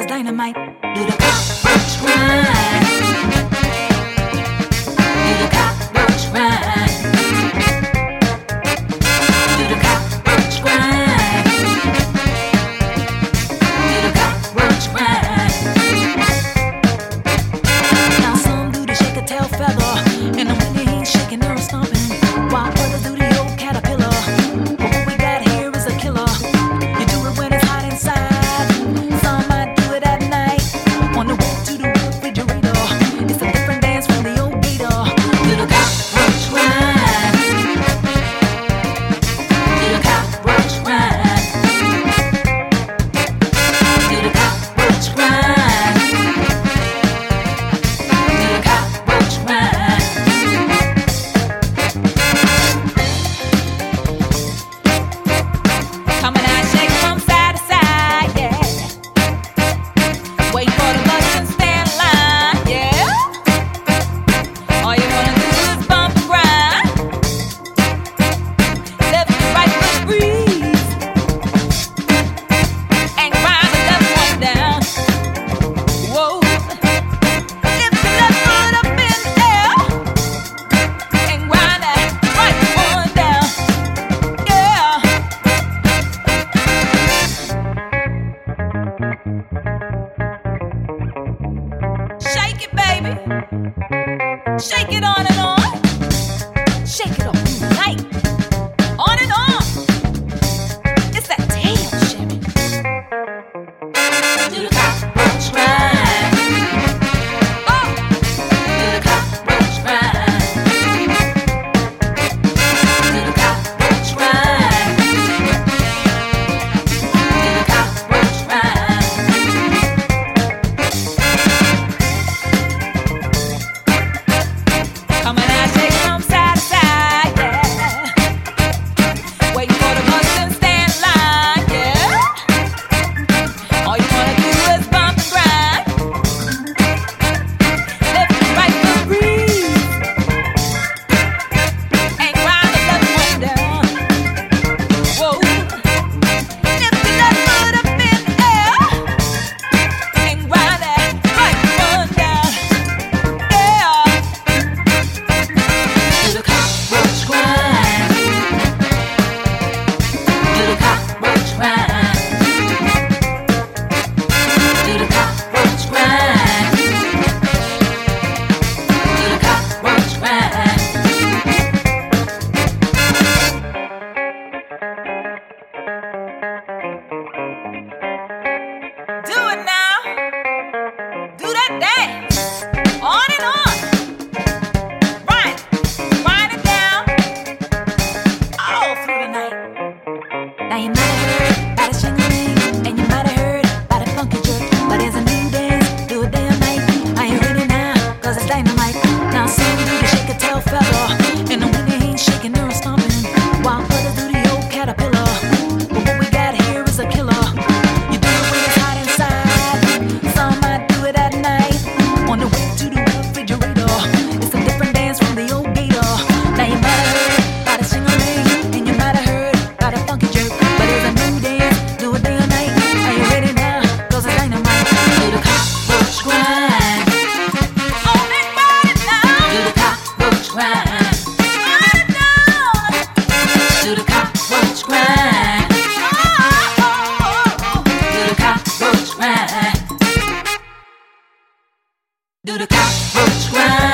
it's dynamite. Do the cockroach grind. Do the cockroach grind. Do the cockroach grind. Do the cockroach grind. Now some do the shake a tail feather, and the wind ain't shaking, they're stomping. While others do the old caterpillar. But what we got here is a killer. You do it when it's hot inside. Some might do it at night on the way to the refrigerator. It's a different dance from the old gator. Do the cockroach grind. Do the cockroach grind. Do the cockroach grind. Do the cockroach grind. Coming out, shake from side to side, yeah. Wait for the bus and stand in line, yeah. All you wanna do is bump and grind. Left and right foot breeze, and grind the left one down. Whoa. Lift the left foot up in the air, and grind that right one down, yeah. Shake it, baby. Shake it on and on. Shake it all night. On and on. It's that tail shimmy. Do the cockroach grind. Oh. Do the cockroach grind. Do the cockroach grind. Do the cockroach grind. Coming out, shake from side to side, yeah. Waiting for the bus and stand in line, yeah. All you wanna do is bump and grind. Left and right foot breeze, and grind the left one down. Whoa. Lift the left foot up in the air, and grind that right one down, yeah. Do the cockroach grind. Do the cockroach grind. Do the cockroach grind. Do the cockroach grind. Do it now. Do that dance. On and on. Grind it down all through the night. Now you might have heard about a shingling, and you might have heard about a funky jerk, but there's a new dance, do it day or night. Are you ready now? 'Cause it's dynamite. Now some do the shake a tail feather, and the wind ain't shaking, they're stomping. While others do the old caterpillar. But what we got here is a killer. You do it when it's hot inside. Some might do it at night on the way to the refrigerator. It's a different dance from the old gator. Now you might have heard about a shingling, and you might have heard about a funky jerk, but there's a new dance, do it day or night. Are you ready now? 'Cause it's dynamite. Do the cockroach grind. On it, ride it now. Do the cockroach grind. Ride it down. Do the cockroach grind. Do the cockroach grind. Do the cockroach grind.